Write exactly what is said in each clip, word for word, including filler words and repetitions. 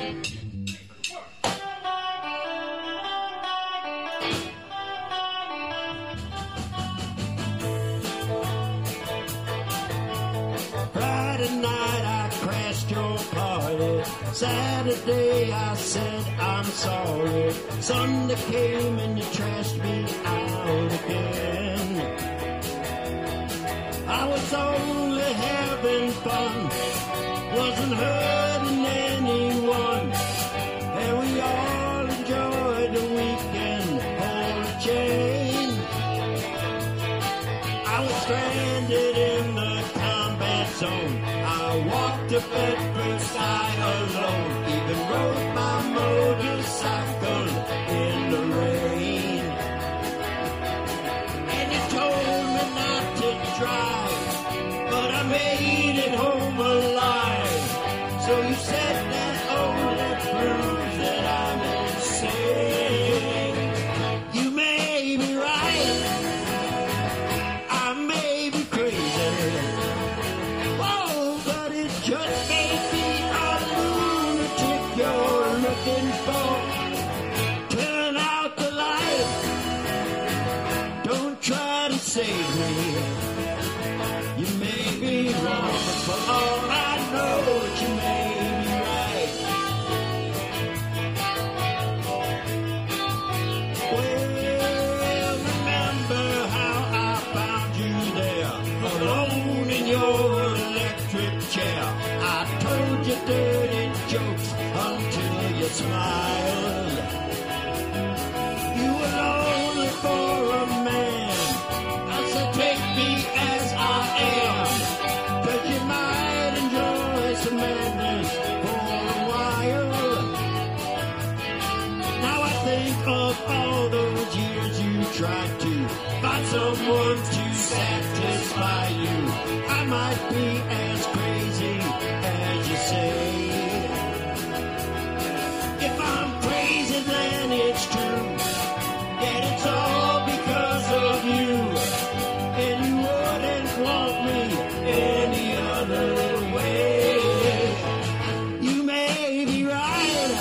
Friday night I crashed your party. Saturday I said I'm sorry. Sunday came and you trashed me out again. I was only having fun, wasn't hurting anyone, and we all enjoyed the weekend for a change. I was stranded in the combat zone. I walked to Bedford side alone, even rode my motorcycle in the rain. And you told me not to drive, but I made it home alive. So you said that only proves that I'm insane. You may be right, I may be crazy. Whoa, but it just may be a lunatic you're looking for. Turn out the light, don't try to save me. You may be wrong, but for all I know, you may be right. Well, remember how I found you there, alone in your electric chair. I told you dirty jokes until you smiled. You were lonely for a man. I said, take me as I am, 'cause you might enjoy some madness for a while. Now I think of all those years you tried to find someone to satisfy you. I might be as crazy as you say. If I'm crazy, then it's true, and it's all because of you. And you wouldn't want me any other way. You may be right,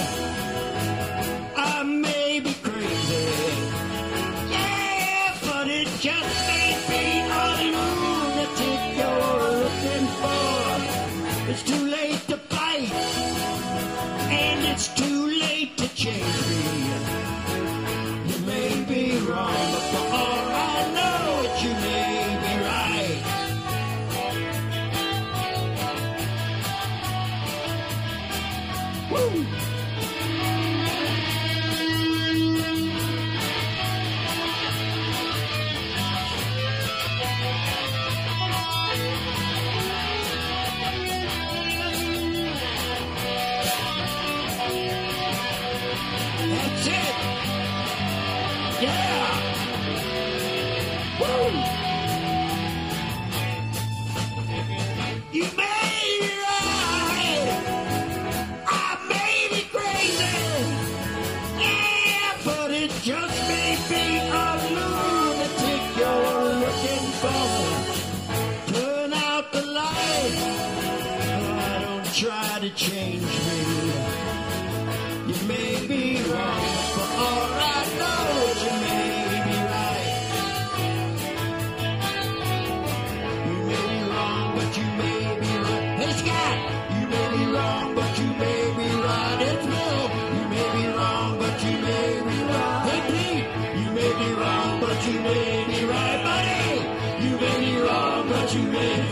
I may be crazy. Yeah, but it just may be a lunatic you're looking for. It's too late to fight, and it's too late to change me. You may be wrong, but for all I know, you may be right. Woo! That's it! Yeah! Woo! You may be right, I may be crazy, yeah, but it just may be a lunatic you're looking for. Turn out the light, oh, don't try to change me. You may be wrong, but for all I know, you may be right. You may be wrong, but you may be right. Hey, Scott! You may be wrong, but you may be right. It's Bill! You may be wrong, but you may be right. Hey, Pete! You may be wrong, but you may be right. Buddy! You may be wrong, but you may be